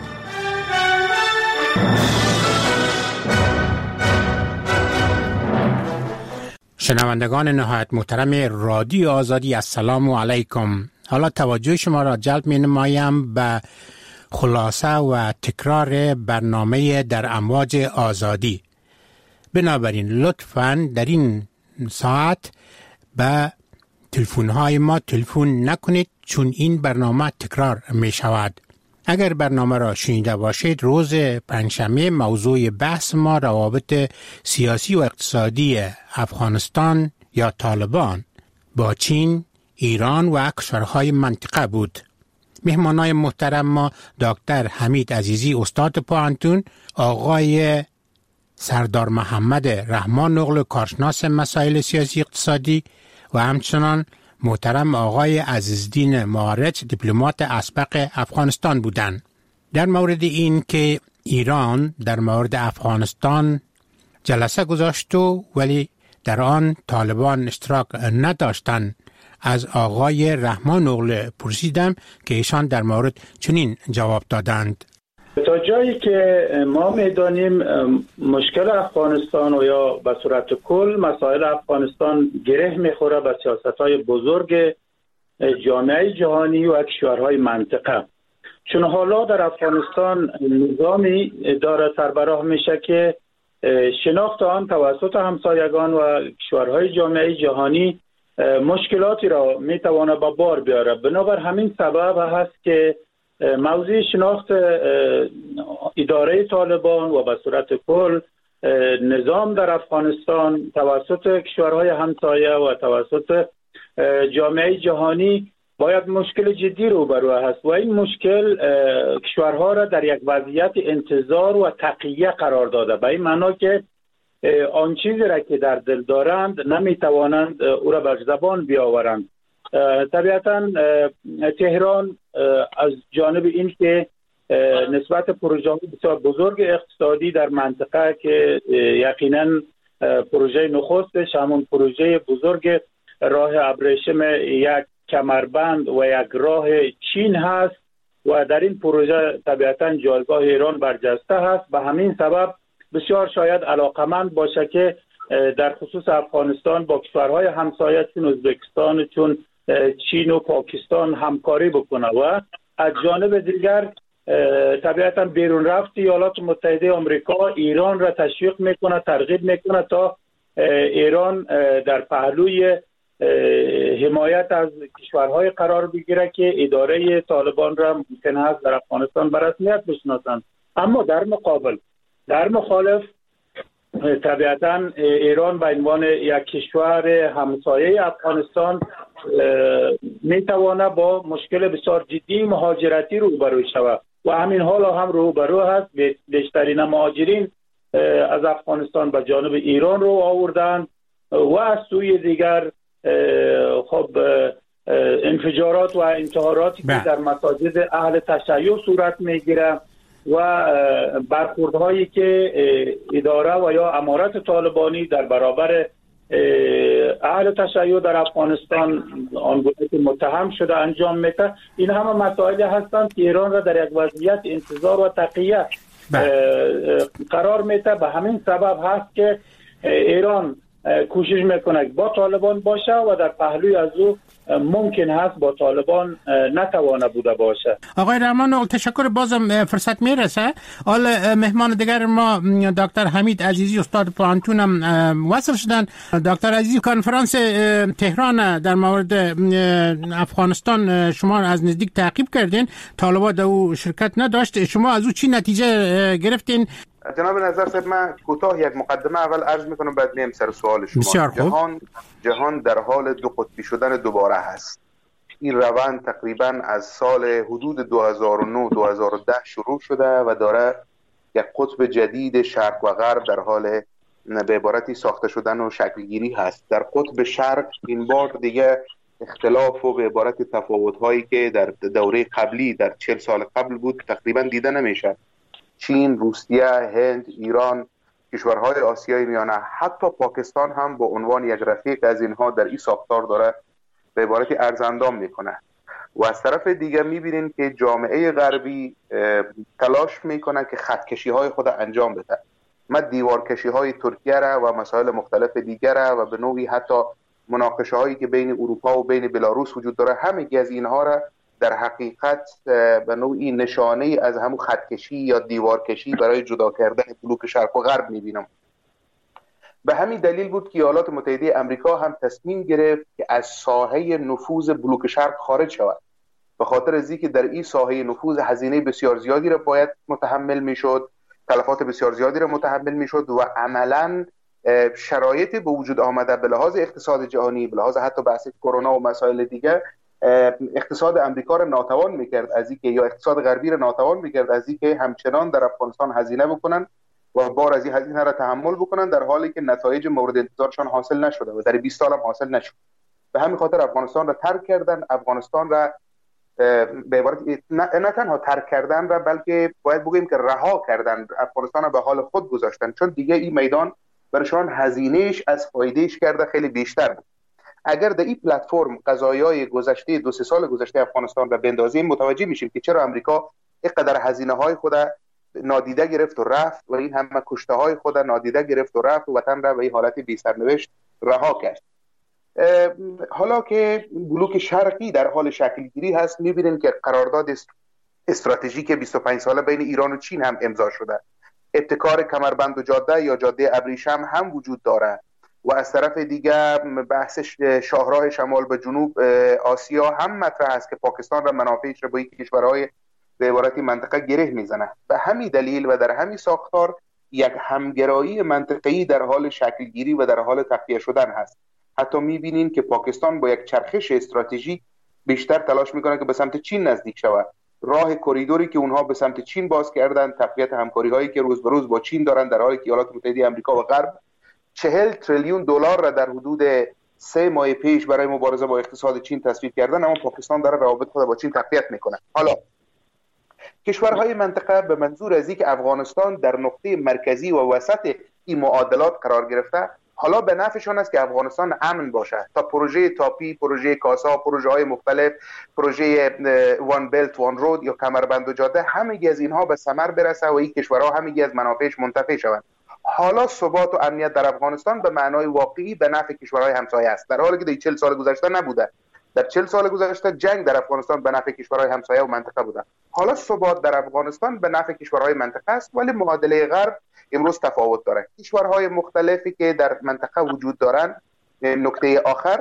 شنوندگان نهایت محترم رادیو آزادی، السلام علیکم. حالا توجه شما را جلب می نمایم به خلاصه و تکرار برنامه در امواج آزادی. بنابراین لطفاً در این ساعت به تلفن های ما تلفن نکنید چون این برنامه تکرار می شود. اگر برنامه را شنیده باشید، روز پنجشنبه موضوع بحث ما روابط سیاسی و اقتصادی افغانستان یا طالبان با چین، ایران و کشورهای منطقه بود. مهمانای محترم ما دکتر حمید عزیزی استاد پوهنتون، آقای سردار محمد رحمان نقل کارشناس مسائل سیاسی اقتصادی و همچنان محترم آقای عزیزدین مارچ دیپلمات اسبق افغانستان بودند. در مورد این که ایران در مورد افغانستان جلسه گذاشت و ولی در آن طالبان اشتراک نداشتند، از آقای رحمان اغل پرسیدم که ایشان در مورد چنین جواب دادند. تا جایی که ما میدانیم مشکل افغانستان و یا به صورت کل مسائل افغانستان گره میخوره به سیاست‌های بزرگ جامعه جهانی و کشورهای منطقه، چون حالا در افغانستان نظامی داره سربراه میشه که شناخت آن توسط همسایگان و کشورهای جامعه جهانی مشکلاتی را میتونه به بار بیاره. بنابر همین سبب هست که موضوع شناخت اداره طالبان و به صورت کل نظام در افغانستان توسط کشورهای همسایه و توسط جامعه جهانی باید مشکل جدی روبرو هست و این مشکل کشورها را در یک وضعیت انتظار و تقیه قرار داده، به این معنا که آن چیزی را که در دل دارند نمیتوانند او را بر زبان بیاورند. طبیعتا تهران از جانب این که نسبت پروژه بسیار بزرگ اقتصادی در منطقه که یقینا پروژه نخستش همون پروژه بزرگ راه ابریشم یک کمربند و یک راه چین هست و در این پروژه طبیعتا جایگاه ایران برجسته هست. به همین سبب بسیار شاید علاقمند باشه که در خصوص افغانستان با کشورهای همسایه چون ازبکستان، چون چین و پاکستان همکاری بکنه و از جانب دیگر طبیعتا بیرون رفت ایالات متحده آمریکا ایران را تشویق میکنه، ترغیب میکنه تا ایران در پهلوی حمایت از کشورهای قرار بگیره که اداره طالبان را ممکن است در افغانستان به رسمیت بشناسند. اما در مقابل در مخالف طبیعتا ایران به عنوان یک کشور همسایه افغانستان میتواند با مشکل بسیار جدی مهاجرتی روبرو شود و همین حال هم روبرو هست. بیشترین مهاجرین از افغانستان به جانب ایران رو آوردن و از سوی دیگر خب انفجارات و انتحاراتی که در مساجد اهل تشیع صورت میگیره و برخوردهایی که اداره و یا امارت طالبانی در برابر اهل تشیع در افغانستان آنگونه که متهم شده انجام میده، این همه مسائل هستند که ایران را در یک وضعیت انتظار و تقیه قرار میده. به همین سبب هست که ایران کوشش میکنه با طالبان باشه و در پهلوی از او ممکن هست با طالبان نتوانه بوده باشه. آقای رحمان تشکر، بازم فرصت میرسه. حالا مهمان دیگر ما دکتر حمید عزیزی استاد پانتون هم وصل شدن. دکتر عزیزی، کنفرانس تهران در مورد افغانستان شما از نزدیک تعقیب کردین، طالبان در او شرکت نداشت، شما از او چی نتیجه گرفتین؟ جناب نظر صاحب، من کوتاه یک مقدمه اول عرض میکنم بعد میم سر سوال شما. جهان جهان در حال دو قطبی شدن دوباره هست. این روند تقریبا از سال حدود دو هزار و نه دو هزار و ده شروع شده و داره یک قطب جدید شرق و غرب در حال به عبارتی ساخته شدن و شکل گیری هست. در قطب شرق این بار دیگه اختلاف و به عبارت تفاوت هایی که در دوره قبلی در چهل سال قبل بود تقریبا دیده نمیشه. چین، روسیه، هند، ایران، کشورهای آسیای میانه، حتی پاکستان هم با عنوان یک رفیق از اینها در این ساختار داره به عبارتی ارزاندام میکنه. و از طرف دیگه میبینین که جامعه غربی تلاش میکنه که خطکشی های خود انجام بده. ما دیوارکشی های ترکیه را و مسائل مختلف دیگر را و به نوعی حتی مناقشه هایی که بین اروپا و بین بلاروس وجود داره، همگی از اینها را در حقیقت به نوعی نشانه از همون خطکشی یا دیوارکشی برای جدا کردن بلوک شرق و غرب میبینم. به همین دلیل بود که ایالات متحده آمریکا هم تصمیم گرفت که از ساحه نفوذ بلوک شرق خارج شود، به خاطر از اینکه در این ساحه نفوذ هزینه بسیار زیادی را باید متحمل میشد، تلفات بسیار زیادی را متحمل میشد و عملاً شرایط به وجود آمده به لحاظ اقتصاد جهانی، به لحاظ حتی بحث کرونا و مسائل دیگر، اقتصاد امریکا را ناتوان میکرد از اینکه یا اقتصاد غربی را ناتوان میکرد از اینکه همچنان در افغانستان هزینه بکنن و بار از این هزینه را تحمل بکنن، در حالی که نتایج مورد انتظارشان حاصل نشده و در بیست سال هم حاصل نشد. به همین خاطر افغانستان را ترک کردن. افغانستان را به عبارت نه, نه تنها ترک کردن را، بلکه باید بگوییم که رها کردن، افغانستان را به حال خود گذاشتن، چون دیگه این میدان برشان هزینهش از فایدهش کرده خیلی بیشتر بود. اگر در این پلتفرم قضایای گذشته دو سه سال گذشته افغانستان را بندازیم، متوجه میشیم که چرا امریکا اینقدر هزینه های خود نادیده گرفت و رفت و این همه کشته های خود نادیده گرفت و رفت و وطن را به این حالت بی سرنوشت رها کرد. حالا که بلوک شرقی در حال شکل گیری هست، میبینیم که قرارداد استراتژیک بیست و پنج ساله بین ایران و چین هم امضا شده. ابتکار کمربند و جاده یا جاده ابریشم هم وجود داره و از طرف دیگه بحث شاهراه شمال به جنوب آسیا هم مطرح است که پاکستان را منافعش را با این کشورهای به عبارتی منطقه گره میزنه. به همین دلیل و در همین ساختار یک همگرایی منطقه‌ای در حال شکل گیری و در حال تقویه شدن هست. حتی میبینین که پاکستان با یک چرخش استراتژیک بیشتر تلاش میکنه که به سمت چین نزدیک شود. راه کریدوری که اونها به سمت چین باز کردن، تقویت همکاری هایی که روز به روز با چین دارن، در حالی که ایالات متحده آمریکا و غرب چهل تریلیون دلار را در حدود سه ماه پیش برای مبارزه با اقتصاد چین تصویب کردن، اما پاکستان داره روابط خود با چین تقویت میکنه. حالا کشورهای منطقه به منظور از اینکه افغانستان در نقطه مرکزی و وسط این معادلات قرار گرفته، حالا به نفعشان است که افغانستان امن باشه تا پروژه تاپی، پروژه کاسا، پروژه های مختلف، پروژه وان بلت وان رود یا کمربند و جاده، همگی از اینها به ثمر برسه و این کشورها همگی از منافعش منتفع شوند. حالا ثبات و امنیت در افغانستان به معنای واقعی به نفع کشورهای همسایه است، در حالی که در چهل سال گذشته نبوده. در چهل سال گذشته جنگ در افغانستان به نفع کشورهای همسایه و منطقه بوده. حالا ثبات در افغانستان به نفع کشورهای منطقه است، ولی معادله غرب امروز تفاوت داره. کشورهای مختلفی که در منطقه وجود دارند، نکته آخر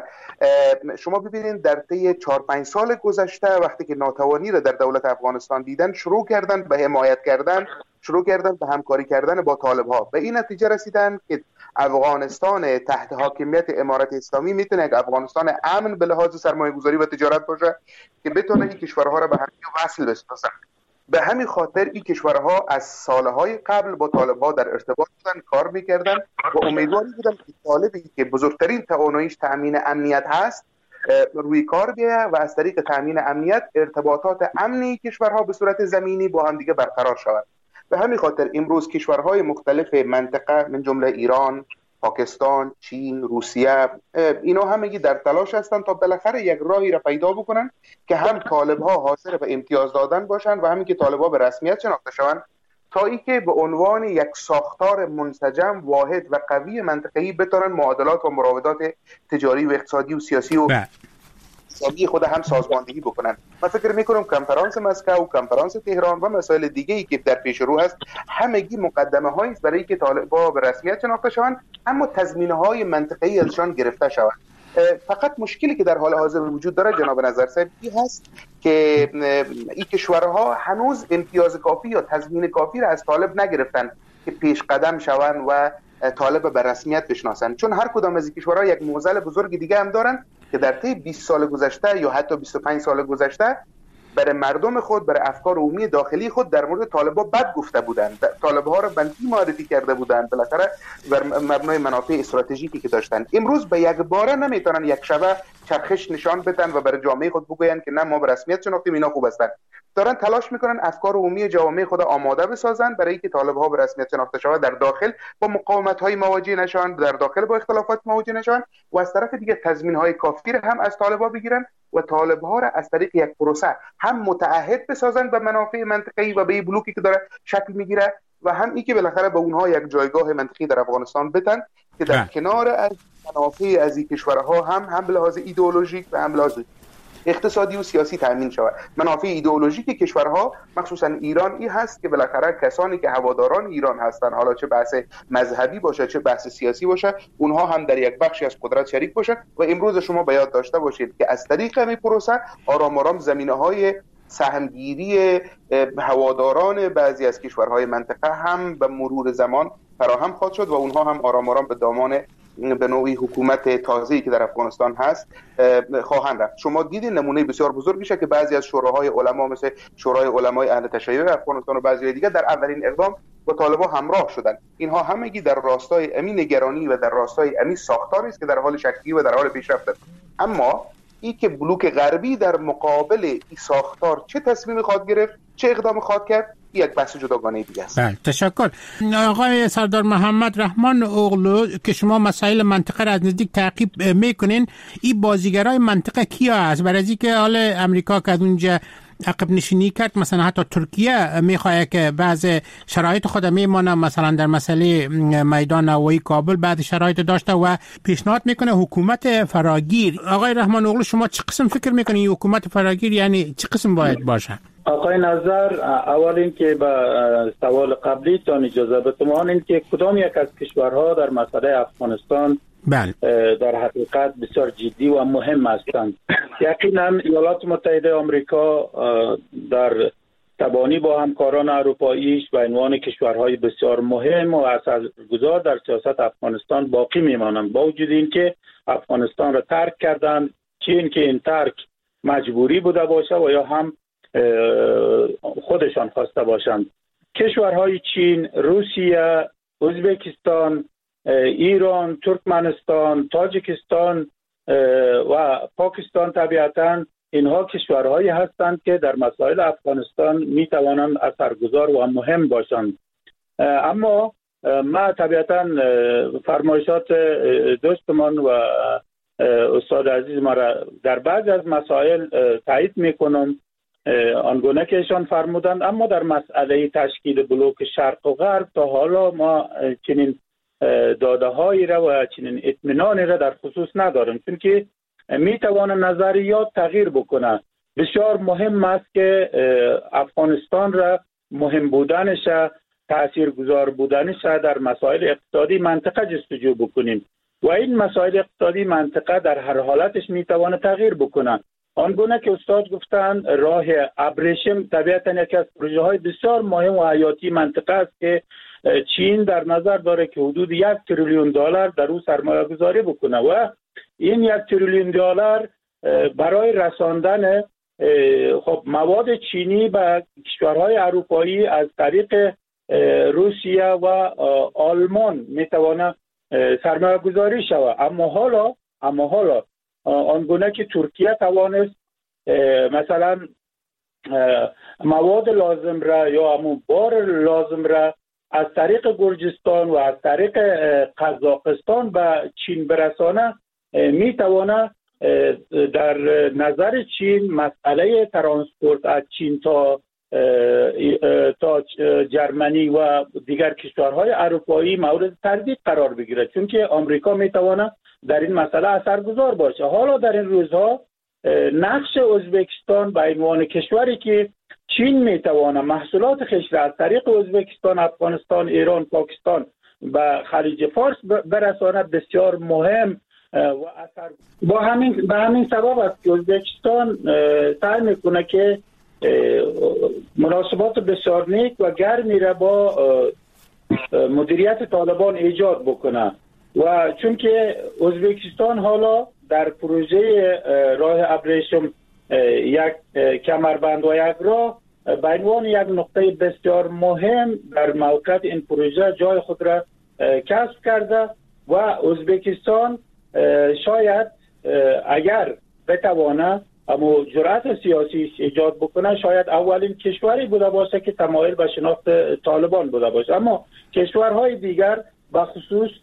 شما ببینید در طی چهار پنج سال گذشته وقتی که ناتوانی را در دولت افغانستان دیدن، شروع کردن به حمایت کردن، شروع کردن به همکاری کردن با طالب ها. به این نتیجه رسیدن که افغانستان تحت حاکمیت امارت اسلامی میتونه که افغانستان امن به لحاظ سرمایه گذاری و تجارت باشه که بتونه این کشورها را به هم وصل بسازن. به همین خاطر این کشورها از سالهای قبل با طالب‌ها در ارتباط بودن، کار می‌کردن و امیدواری بودن که طالبی که بزرگترین تواناییش تأمین امنیت هست روی کار بیاید و از طریق تأمین امنیت ارتباطات امنی کشورها به صورت زمینی با هم دیگه برقرار شود. به همین خاطر امروز کشورهای مختلف منطقه من جمله ایران، پاکستان، چین، روسیه، اینا همگی در تلاش هستند تا بالاخره یک راهی را پیدا بکنن که هم طالب‌ها حاضر به امتیاز دادن باشند و همین که طالب‌ها به رسمیت شناخته شوند، تا اینکه به عنوان یک ساختار منسجم، واحد و قوی منطقه‌ای بتونن معادلات و مراودات تجاری و اقتصادی و سیاسی و اقتصادی خود هم سازماندهی بکنن. من فکر میکنم کنفرانس مسکو، کنفرانس تهران و مسائل دیگه‌ای که در پیش رو هست همگی مقدمه هایی است برای که طالب‌ها به رسمیت شناخته شوند، اما تضمین‌های منطقه‌ای ازشان گرفته شوند. فقط مشکلی که در حال حاضر وجود داره جناب نظر صاحب این هست که این کشورها هنوز امتیاز کافی یا تضمین کافی را از طالب نگرفتن که پیش قدم شوند و طالب به رسمیت بشناسن، چون هر کدام از این کشورها یک معضل بزرگ دیگه هم دارن که در طی بیست سال گذشته یا حتی بیست و پنج سال گذشته برای مردم خود، برای افکار عمومی داخلی خود در مورد طالب‌ها بد گفته بودند، طالب‌ها را منفی معرفی کرده بودند، بالاخره بر مبنای منافع استراتژیکی که داشتند. امروز به یک باره نمیتونن یک شبه چرخش نشان بدن و برای جامعه خود بگویند که نه ما به رسمیت شناختیم اینا خوب هستند. دارن تلاش میکنن افکار عمومی جامعه خود آماده بسازن برای اینکه طالب‌ها به رسمیت شناخته شود، در داخل با مقاومت‌های مواجه نشون، در داخل با اختلافات مواجه نشون و از طرف دیگه تضمین‌های کافی هم از طالب‌ها بگیرن و طالب‌ها را از طریق یک پروسه هم متعهد بسازن به منافع منطقه‌ای و به بلوکی که داره شکل میگیره و هم این که بالاخره به اونها یک جایگاه منطقی در افغانستان بدن که در اه. کنار از منافع از این کشورها هم هم به لحاظ ایدئولوژیک و هم به لحاظ اقتصادی و سیاسی تامین شود. منافع ایدئولوژیک کشورها مخصوصا ایران این هست که بالاخره کسانی که هواداران ایران هستند، حالا چه بحث مذهبی باشه چه بحث سیاسی باشه، اونها هم در یک بخشی از قدرت شریک باشند و امروز شما باید داشته باشید که از طریق همین پروسه آرام آرام زمینه‌های سهمگیری هواداران بعضی از کشورهای منطقه هم به مرور زمان فراهم خواهد شد و اونها هم آرام آرام به دامان به نوعی حکومت تازه‌ای که در افغانستان هست خواهند رفت. شما دیدین نمونه بسیار بزرگ میشه که بعضی از شوراهای علما مثل شورای علمای اهل تشیع افغانستان و بعضی دیگر در اولین اقدام با طالبان همراه شدند. اینها همگی در راستای امی نگرانی و در راستای امی ساختاری است که در حال شکلی و در حال پیشرفت است. اما این که بلوک غربی در مقابل این ساختار چه تصمیمی خواهد گرفت، چه اقدامی خواهد کرد، یک بحث جداگانه دیگه است. بله، تشکر. آقای سردار محمد رحمان اغلو که شما مسائل منطقه را از نزدیک تعقیب میکنین، این بازیگرای منطقه کیا است؟ برای اینکه حال امریکا که از اونجا عقب نشینی کرد، مثلا حتی ترکیه میخواد که بعض شرایط خود میمانه، مثلا در مسئله میدان هوایی کابل بعد شرایط داشته و پیشنهاد میکنه حکومت فراگیر. آقای رحمان اغلو شما چه قسم فکر میکنین حکومت فراگیر یعنی چه قسم باید باشه؟ آقای نظر، اول این که به سوال قبلی تان اجازه بتمان، این که کدام یک از کشورها در مسئله افغانستان بله در حقیقت بسیار جدی و مهم هستند. یقینا ایالات متحده آمریکا در تبانی با همکاران اروپاییش به عنوان کشورهای بسیار مهم و اثرگذار در سیاست افغانستان باقی میمانند، با وجود اینکه افغانستان را ترک کردند، چه اینکه این ترک مجبوری بوده باشه و یا هم خودشان خواسته باشند. کشورهای چین، روسیه، ازبکستان، ایران، ترکمنستان، تاجیکستان و پاکستان طبیعتاً اینها کشورهایی هستند که در مسائل افغانستان می توانند اثرگذار و مهم باشند. اما ما طبیعتاً فرمایشات دوستمان و استاد عزیز ما را در بعضی از مسائل تایید میکنم آنگونه که ایشان فرمودند، اما در مسئله تشکیل بلوک شرق و غرب تا حالا ما چنین داده هایی را و چنین اطمینانی را در خصوص نداریم، چون که می توانه نظریات تغییر بکنه. بسیار مهم است که افغانستان را مهم بودنش، تاثیرگذار بودنش در مسائل اقتصادی منطقه جستجو بکنیم و این مسائل اقتصادی منطقه در هر حالتش می توانه تغییر بکنه. آنگونه که استاد گفتن راه ابریشم طبیعتاً یکی از پروژه های بسیار مهم و حیاتی منطقه است که چین در نظر داره که حدود یک تریلیون دلار در او سرمایه گذاری بکنه و این یک تریلیون دلار برای رساندن خب مواد چینی به کشورهای اروپایی از طریق روسیه و آلمان میتونه سرمایه گذاری شود. اما حالا اما حالا آنگونه که ترکیه توانست مثلا مواد لازم را یا همون بار لازم را از طریق گرجستان و از طریق قزاقستان به چین برسانه، می توانه در نظر چین مسئله ترانسپورت از چین تا تا جرمنی و دیگر کشورهای اروپایی مورد تردید قرار بگیرد، چون که آمریکا می توانه در این مسئله اثرگذار باشه. حالا در این روزها نقش ازبکستان به عنوان کشوری که چین میتوانه محصولات خویش را از طریق ازبکستان، افغانستان، ایران، پاکستان به خلیج فارس برسانه بسیار مهم و اثر. با همین به همین سبب است که ازبکستان سعی میکنه که مناسبات بسیار نیک و گرمی را با مدیریت طالبان ایجاد بکنه و چون که ازبکستان حالا در پروژه راه ابریشم یک کمربند و یک راه به عنوان یک نقطه بسیار مهم در موقعیت این پروژه جای خود را کسب کرده و ازبکستان شاید اگر بتوانه اما جرأت سیاسی ایجاد بکنه شاید اولین کشوری بوده باشه که تمایل به شناخت طالبان بوده باشه. اما کشورهای دیگر به خصوص